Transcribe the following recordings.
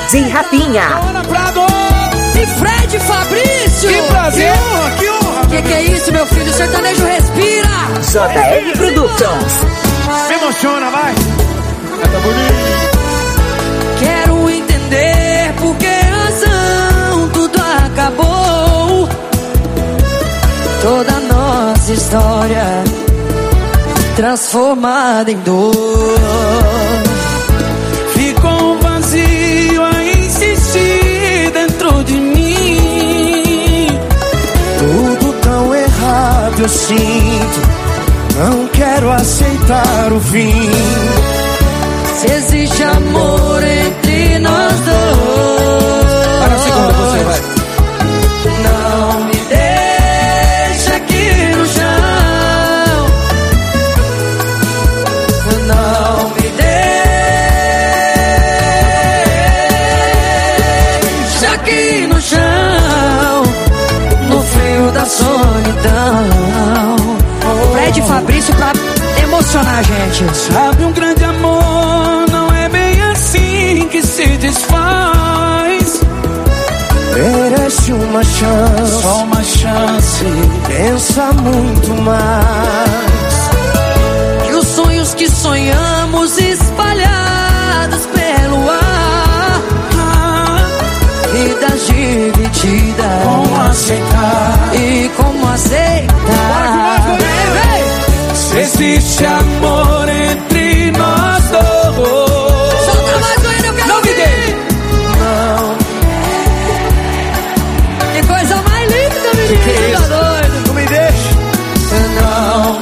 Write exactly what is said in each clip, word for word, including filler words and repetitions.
D J Rafinha. Ana Prado. E Fred Fabrício. Que prazer. Que honra, que honra. Que que é isso, meu filho? O sertanejo respira. J R Productions. Me emociona, vai. Tá bonito. Quero entender por que razão tudo acabou. Toda a nossa história transformada em dor. Ficou um vazio a insistir dentro de mim. Tudo tão errado eu sinto. Não quero aceitar o fim. Se existe amor entre nós dois. Para a segunda, você vai. Não me deixa aqui no chão. Não me deixa aqui no chão. No frio da solidão. Fred Fabrício pra emocionar a gente. Sabe, um grande amor não é bem assim que se desfaz. Merece uma chance, só uma chance. Pensa muito mais. E os sonhos que sonhamos espalhados pelo ar. Vidas divididas. Como aceitar? E como aceitar? Se existe amor entre nós dois. Solta mais doendo, eu quero não me deixe. Não. Que coisa mais linda, menino. Que que é tá doido. Não me deixe. Não me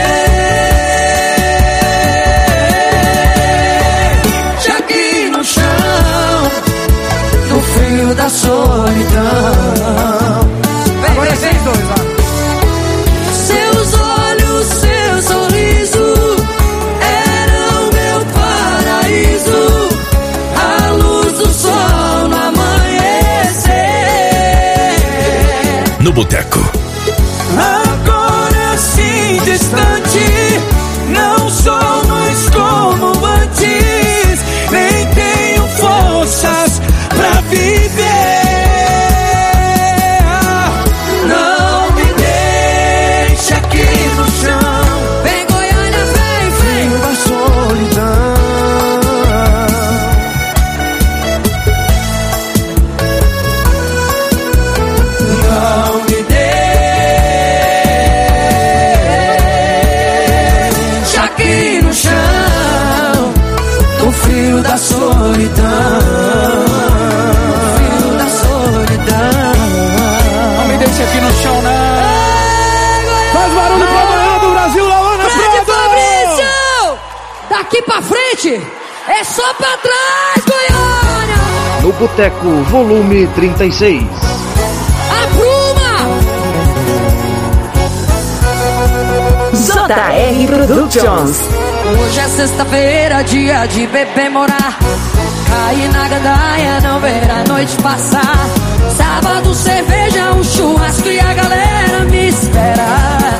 deixa aqui no chão. No frio da solidão. Agora é vocês dois, lá. Seus olhos, seu sorriso eram meu paraíso. A luz do sol no amanhecer. No Boteco. Agora sim distante, não sou mais como antes. Nem tenho forças pra viver. Da solidão, fio da solidão. Não me deixe aqui no chão, não. Faz barulho pra amanhã do Brasil, Laona Fred Fabrício! Daqui pra frente é só pra trás, Goiânia! No Boteco, volume trinta e seis. Apruma! J R Productions. Hoje é sexta-feira, dia de beber morar. Cair na gandaia, não ver a noite passar. Sábado, cerveja, um churrasco e a galera me espera.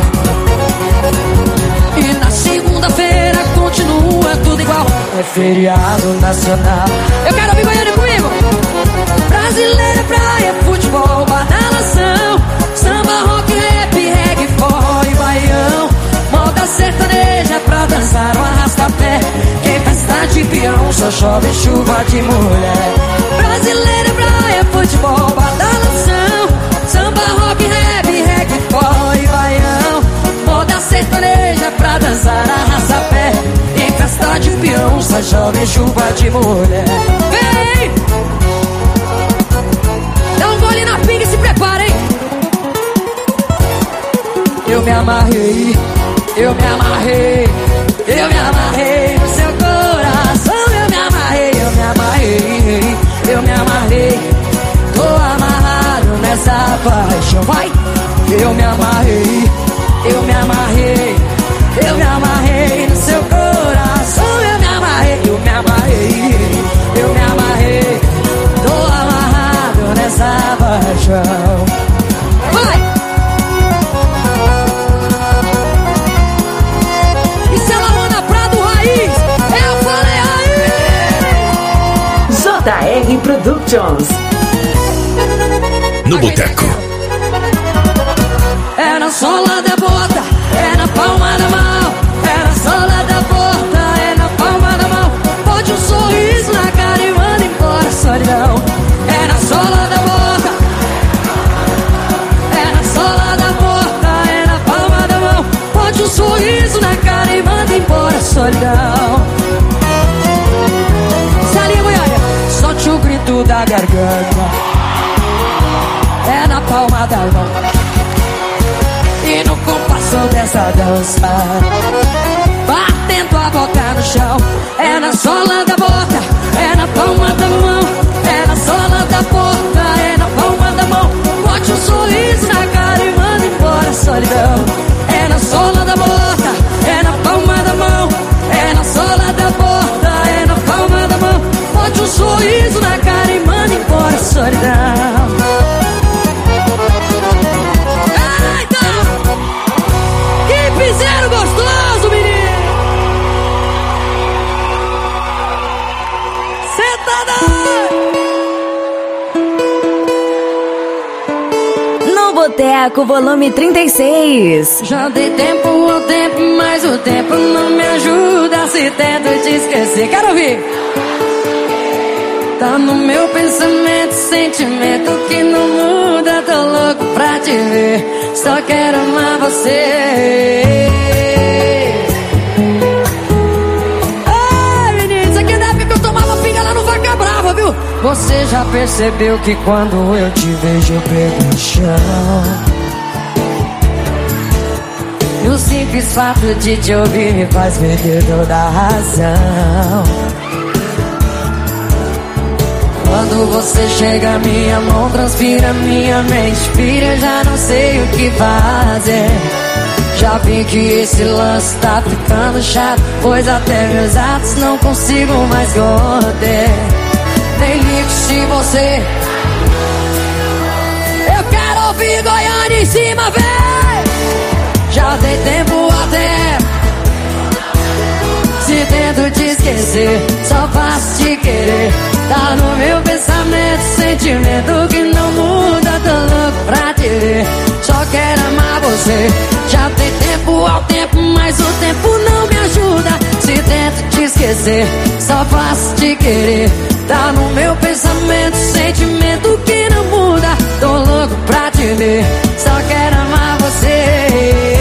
E na segunda-feira continua tudo igual. É feriado nacional. Eu quero ouvir Goiânia comigo. Brasileira, praia, futebol, badalação. Samba, rock, rap, reggae, forró e baião. Moda sertaneja pra dançar um arrasta-pé. Quem festa de peão só chove chuva de mulher. Brasileira, praia, futebol, badalação. Samba, rock, rap, reggae, forró e baião. Moda sertaneja pra dançar arrasta-pé. Quem festa de peão só chove chuva de mulher. Vem! Dá um gole na pinga e se prepara, hein? Eu me amarrei. Eu me amarrei, eu me amarrei no seu coração. Eu me amarrei, eu me amarrei, eu me amarrei. Tô amarrado nessa paixão, vai. Eu me amarrei, eu me amarrei, eu me amarrei no seu coração. Eu me amarrei, eu me amarrei, eu me amarrei. Tô amarrado nessa paixão, vai. J Productions. No boteco. É na sola da bota, é na palma da mão. É na sola da bota, é na palma da mão. Bote um sorriso na cara e manda embora a solidão. É na sola da bota, é na sola da bota, é na palma da mão. Bote um sorriso na cara e manda embora a solidão. Salinha Goiânia, solte o grito da garganta. É na palma da mão e no compasso dessa dança, batendo a boca no chão. É na sola da bota, é na palma da mão. É na sola da bota, é na palma da mão. Bote um sorriso na cara e manda embora a solidão. É na sola da bota, é na palma da mão. É na sola da bota, é na palma da mão. Bote um sorriso na cara e manda embora a solidão. Piseiro gostoso, menino! Sentada! No Boteco, volume trinta e seis. Já dei tempo ao tempo, mas o tempo não me ajuda. Se tento te esquecer, quero ouvir! Tá no meu pensamento, sentimento que não muda. Tô louco pra te ver, só quero amar você. Ai, menino, isso aqui é da época que eu tomava pinga lá no Vaca Brava, viu? Você já percebeu que quando eu te vejo eu pego no chão. E o simples fato de te ouvir me faz perder toda a razão. Quando você chega, minha mão transpira, minha mente pira, eu já não sei o que fazer. Já vi que esse lance tá ficando chato, pois até meus atos não consigo mais conter. Nem ligo se você... Eu quero ouvir Goiânia em cima, vem! Já dei tempo ao tempo, se tento te esquecer, só faço te querer. Tá no meu pensamento, sentimento que não muda. Tô louco pra te ver, só quero amar você. Já tem tempo ao tempo, mas o tempo não me ajuda. Se tento te esquecer, só faço te querer. Tá no meu pensamento, sentimento que não muda. Tô louco pra te ver, só quero amar você.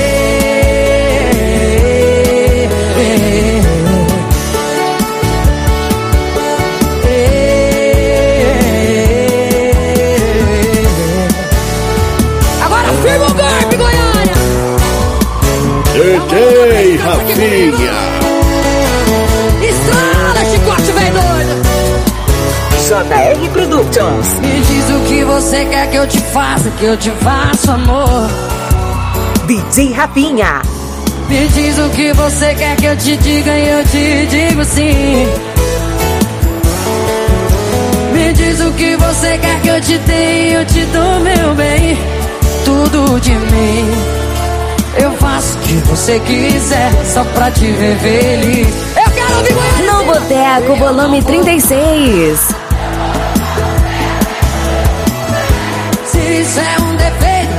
D J Rafinha. Estrada, chicote, vem doido. J R Productions. Me diz o que você quer que eu te faça, que eu te faço, amor. D J Rafinha. Me diz o que você quer que eu te diga e eu te digo sim. Me diz o que você quer que eu te dê e eu te dou meu bem. Tudo de mim eu faço o que você quiser, só pra te ver feliz. Eu quero ouvir Goiânia. No Boteco, volume trinta e seis. Se isso é um defeito,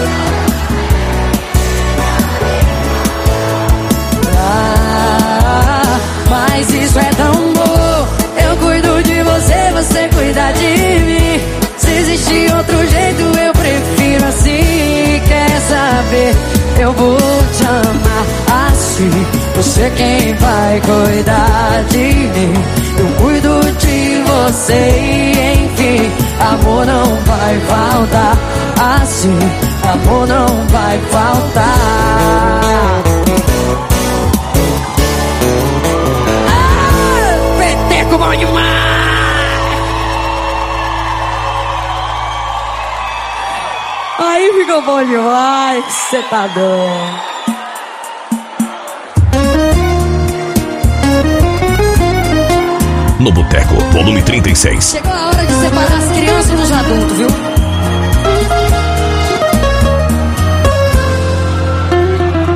ah, mas isso é tão bom. Eu cuido de você, você cuida de mim. Se existe outro jeito, eu prefiro assim. Quer saber? Eu vou te amar assim. Você quem vai cuidar de mim. Eu cuido de você e enfim, amor não vai faltar. Assim, amor não vai faltar. Ah, peteco bom demais. Aí ficou bom demais, cê tá doido. No Boteco, volume trinta e seis. Chegou a hora de separar as crianças dos adultos, viu?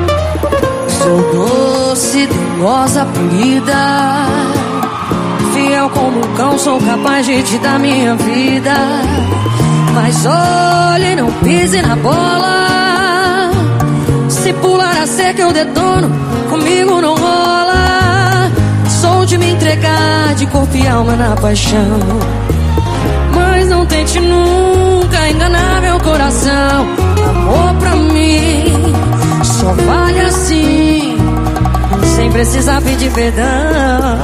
Sou doce, dengosa, polida, fiel como um cão, sou capaz de te dar minha vida. Mas olhe, não pise na bola. Se pular a cerca eu detono, comigo não rola. Sou de me entregar de corpo e alma na paixão. Mas não tente nunca enganar meu coração. Amor pra mim só vale assim, sem precisar pedir perdão.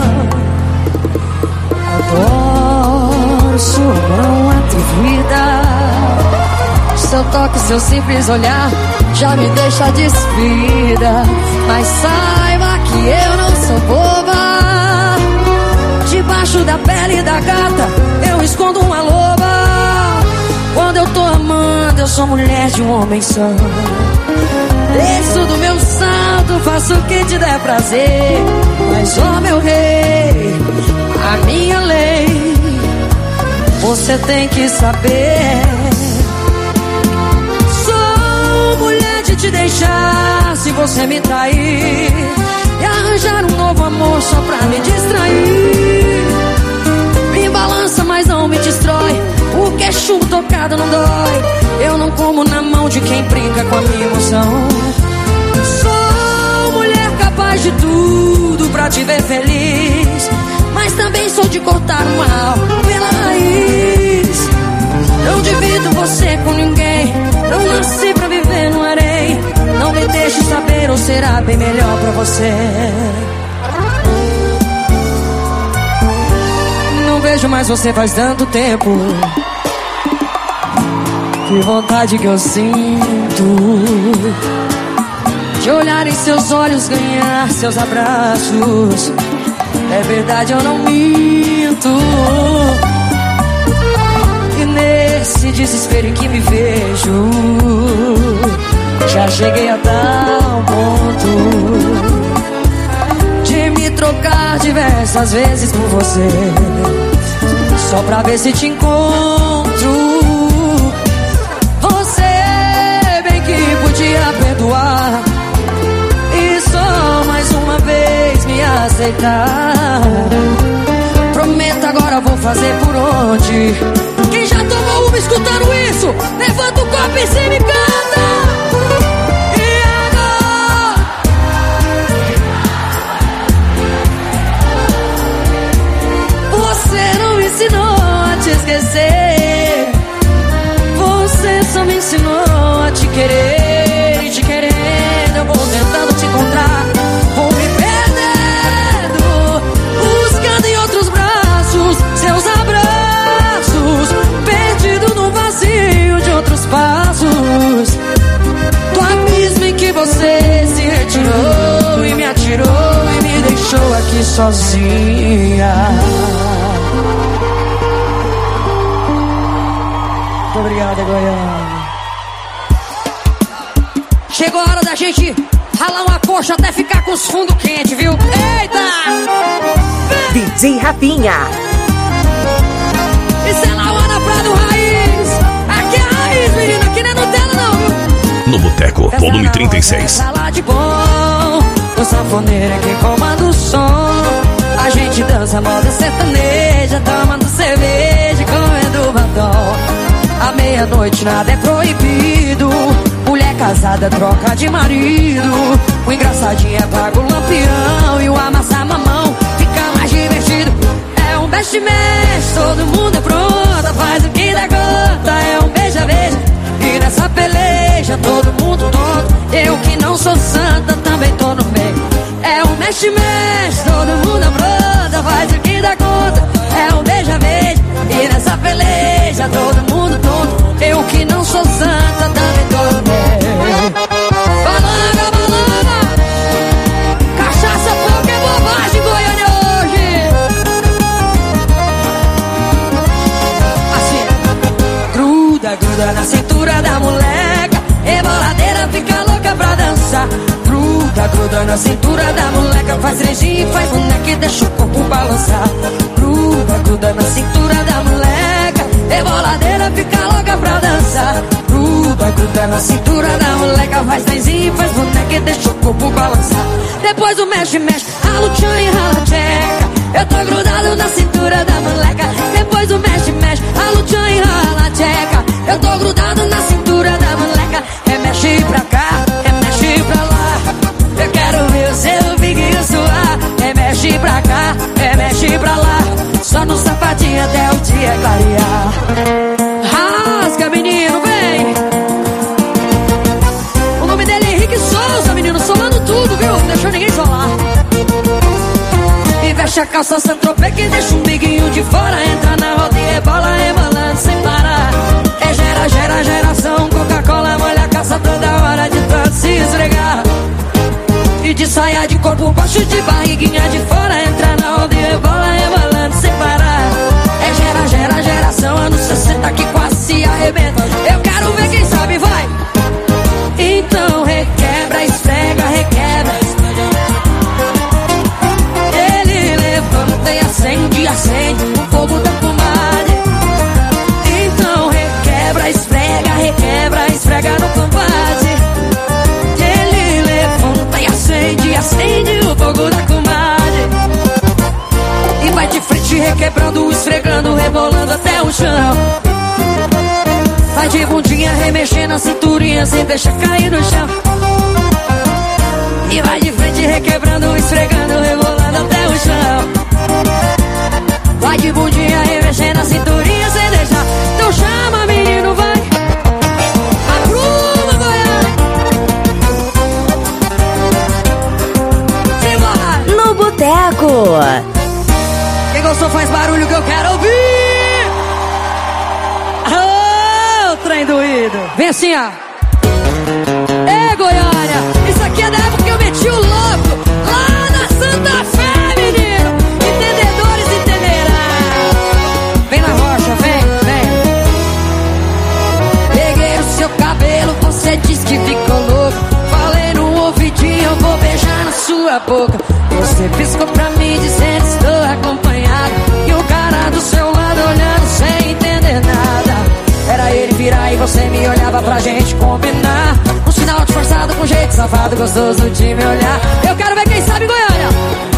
Adoro sua mão atrevida, seu toque, seu simples olhar já me deixa despida. Mas saiba que eu não sou boba. Debaixo da pele da gata eu escondo uma loba. Quando eu tô amando eu sou mulher de um homem só. Desço do meu salto, faço o que te der prazer. Mas ó meu rei, a minha lei você tem que saber. Sou mulher de te deixar se você me trair, e arranjar um novo amor só pra me distrair. Me balança, mas não me destrói, porque chumbo tocado não dói. Eu não como na mão de quem brinca com a minha emoção. Sou mulher capaz de tudo pra te ver feliz, mas também sou de cortar o mal pela raiz. Não divido você com ninguém, não nasci pra viver no harém. Não me deixe saber ou será bem melhor pra você. Não vejo mais você faz tanto tempo. Que vontade que eu sinto de olhar em seus olhos, ganhar seus abraços. É verdade, eu não minto. E nesse desespero em que me vejo, já cheguei a tal ponto de me trocar diversas vezes por você, só pra ver se te encontro. Você bem que podia perdoar e só mais uma vez me aceitar. Prometo agora vou fazer por onde. Quem já tomou uma escutando isso, levanta o copo em cima e canta. E agora? Você não me ensinou a te esquecer, você só me ensinou a te querer. E te querendo eu vou tentando te encontrar, vou me perdendo, buscando em outros braços seus abraços, perdido no vazio de outros passos, do abismo em que você se retirou e me atirou e me deixou aqui sozinha. Muito obrigado, Goiânia. Chegou a hora da gente ralar uma coxa até ficar com os fundos quentes, viu? Eita! D J Rafinha. Isso é Lauana Prado Raiz. Aqui é a raiz, menina. Aqui não é Nutella, não, viu? No Boteco, volume trinta e seis. Sala de bom, o sanfoneiro é quem comanda o som. A gente dança moda sertaneja, tomando cerveja, comendo batom. À meia-noite nada é proibido, mulher casada troca de marido. O engraçadinho é paga o lampião e o amassar mamão fica mais divertido. É um beste-mexe, todo mundo é pronta, faz o que dá conta. É um beija-beija e nessa peleja todo mundo tonto. Eu que não sou santa também tô no meio. É um mexe-mexe, todo mundo é pronta, faz o que dá conta. É um beija-beija e nessa peleja todo mundo tonto. Eu que não sou santa também tô no meio. Balanga, balanga, cachaça, pouca é bobagem, Goiânia hoje. Assim, gruda, gruda na cintura da moleca, reboladeira fica louca pra dançar. Gruda, gruda na cintura da moleca, faz trenzinho, faz boneca e deixa o corpo balançar. Gruda, gruda na cintura da moleca, reboladeira fica louca pra dançar. Gruda, gruda na cintura da moleca, faz trenzinho, faz boneca e deixa o corpo balançar. Depois o mexe, mexe, rala o tchan e rala a tcheca. Eu tô grudado na cintura é clarear. Rasga, menino, vem. O nome dele é Henrique Souza, menino, solando tudo, viu? Não deixou ninguém solar. E veste a calça Saint-Tropez que deixa um biguinho de fora. Entra na roda e rebola, rebolando sem parar. É gera, gera, geração. Coca-Cola molha a calça toda hora de tanto se esfregar. E de saia de corpo baixo, de barriguinha de fora. Entra na roda e rebola, rebolando sem parar. É gera, gera, geração. Anos sessenta que quase se arrebenta. Eu quero ver quem sabe, vai. Então requebra, esfrega, requebra. Ele levanta e acende, acende o fogo da comadre. Então requebra, esfrega, requebra, esfrega no combate. Ele levanta e acende, acende o fogo da comadre. E vai de frente requebrando, esfregando, rebolando até o chão. Vai de bundinha remexendo a cinturinha sem deixar cair no chão. E vai de frente requebrando, esfregando, rebolando até o chão. Vai de bundinha remexendo a cinturinha sem deixar. Então chama, menino, vai. Apruma, Goiânia. Simbora. No Boteco. Quem gostou faz barulho que eu quero ouvir. Oh, trem doído. Vem assim, ó. Ei, Goiânia, isso aqui é da época que eu meti o louco lá na Santa Fé, menino. Entendedores entenderão. Vem na rocha, vem, vem. Peguei o seu cabelo, você disse que ficou louco. Falei no ouvidinho, eu vou beijar na sua boca. Você piscou pra mim dizendo estou acompanhado. E o cara do seu lado olhando sem entender nada. Era ele virar e você me olhava pra gente combinar. Um sinal disfarçado com jeito safado, gostoso de me olhar. Eu quero ver quem sabe, Goiânia.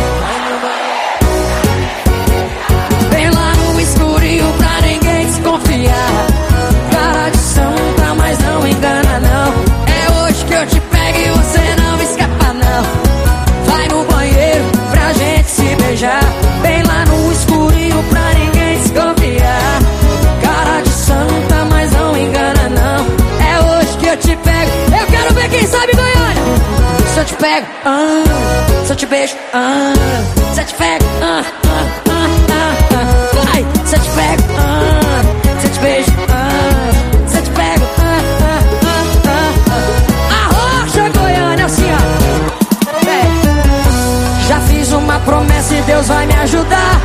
Vem lá no escurinho pra ninguém desconfiar. Cara de santa, mas não engana não. É hoje que eu te pego e você não escapa não. Vai no banheiro pra gente se beijar. Vem lá no escurinho pra ninguém desconfiar. Cara de santa, mas não engana não. É hoje que eu te pego. Eu quero ver quem sabe, Goiânia. Se eu te pego, ah, se eu te beijo, ah, se eu te pego, ah, ah, ah, ah, ah. Vai, se eu te pego, ah, se eu te beijo, ah, se eu te pego, ah, ah, ah, ah, ah. Arrocha, Goiânia, assim, ó. É. Já fiz uma promessa e Deus vai me ajudar.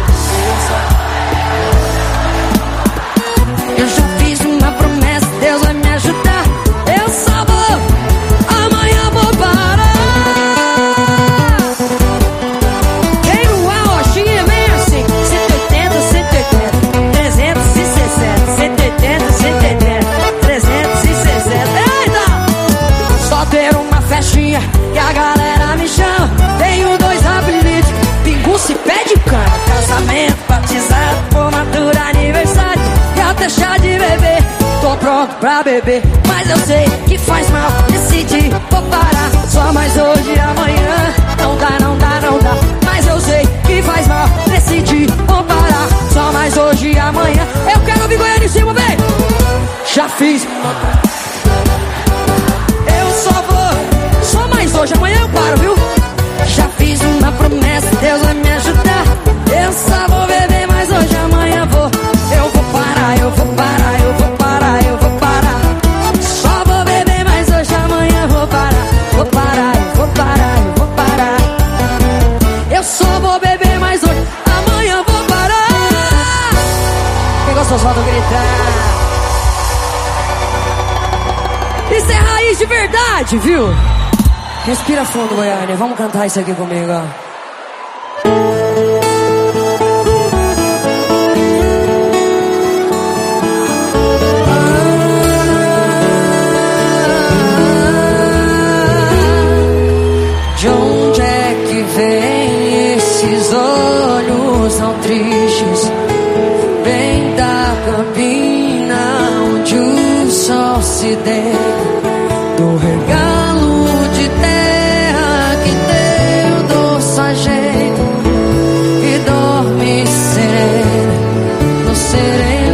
Eu já fiz uma promessa, Deus vai me ajudar. Eu só vou, amanhã vou parar. Vem no arrochinha, vem assim. cento e oitenta, cento e oitenta, trezentos e sessenta, cento e oitenta, cento e oitenta, trezentos e sessenta. Eita! Só ter uma festinha que a galera me chama. Tenho dois apelidos, pinguço e pé de cana. Casamento, batizado, formatura, aniversário e até chá de bebê. Tô pronto pra beber, mas eu sei que faz mal. Decidi, vou parar, só mais hoje e amanhã. Não dá, não dá, não dá, mas eu sei que faz mal. Decidi, vou parar, só mais hoje e amanhã. Eu quero ouvir Goiânia em cima, vem. Já fiz. Eu só vou, só mais hoje, amanhã eu paro, viu? Já fiz uma promessa, Deus vai me ajudar. Eu só vou beber, mas hoje, amanhã vou. Eu vou parar, eu vou parar, eu vou parar, eu vou parar. Só vou beber, mas hoje, amanhã vou parar. Vou parar, eu vou parar, eu vou parar. Eu só vou beber, mas hoje, amanhã vou parar. Quem gostou, solta gritar. Isso é raiz de verdade, viu? Respira fundo, Goiânia. Vamos cantar isso aqui comigo, ó. De onde é que vem esses olhos tão tristes? Vem da campina onde o sol se deita. Do regalo de terra que teu doce ajeita e dorme serena no sereno.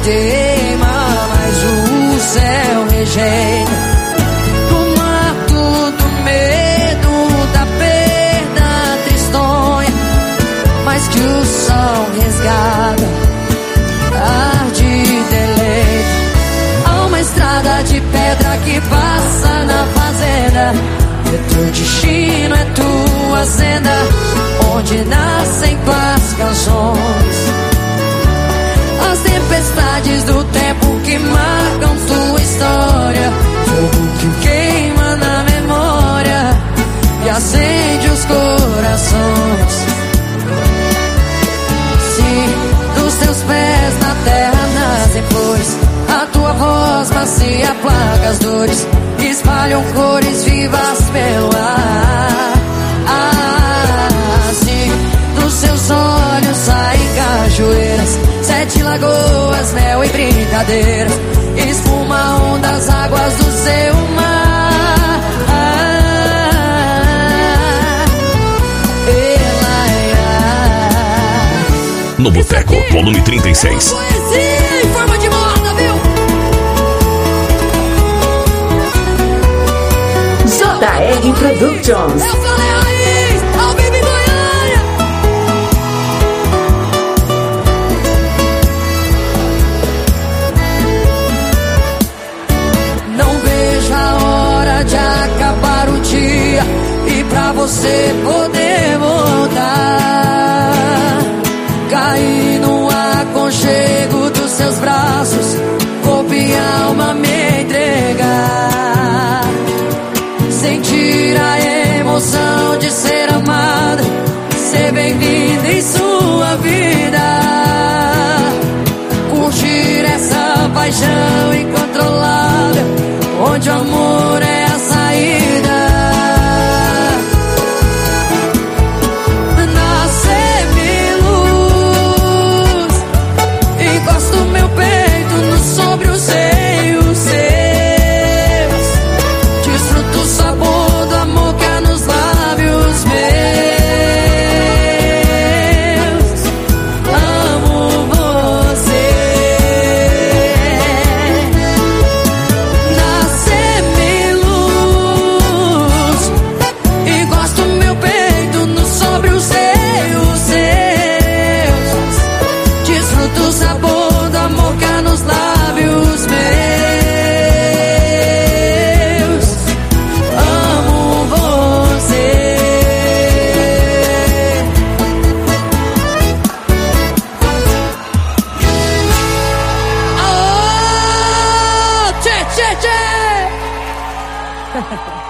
teima, mas o céu rejeita. No mato do medo, da perda tristonha, mas que o sol resgata, arde deleite. Há uma estrada de pedra que passa na fazenda. É teu destino, é tua senda, onde nascem tuas canções. As tempestades do tempo que marcam tua história, fogo que queima na memória e acende os corações. Se dos teus pés na terra nascem flores, a tua voz macia aplaca as dores, espalham cores vivas pelo ar. Assim, dos seus olhos saem cachoeiras, sete lagoas, mel e brincadeira, espuma, ondas, águas do seu mar. No Boteco, volume trinta e seis. Poesia em forma de moda, viu? J R Productions. Eu falei aí, ao vivo em Goiânia. Não vejo a hora de acabar o dia e pra você poder voltar. Cair no aconchego dos seus braços, corpo e alma me entregar. Sentir a emoção de ser amada, ser bem-vinda em sua vida. Curtir essa paixão incontrolável, onde o amor é a saída. Nascer-me luz, encosto meu peito no sobre os seios seus, desfruto o sabor do amor que há nos lábios meus. Amo você. Nascer-me luz, encosto meu peito no sobre os seios seus, desfruto o sabor do amor que há nos lábios meus. Amo você. Oh, tchê, tchê, tchê.